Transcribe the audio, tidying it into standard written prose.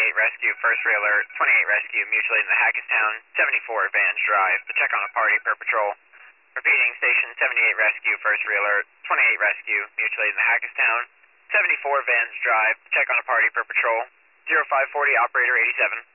78 Rescue, first alert, 28 Rescue, mutually in the Hackettstown, 74 Vans Drive, check on a party per patrol. Repeating, station 78 Rescue, first alert, 28 Rescue, mutually in the Hackettstown, 74 Vans Drive, check on a party per patrol. 0540, operator 87.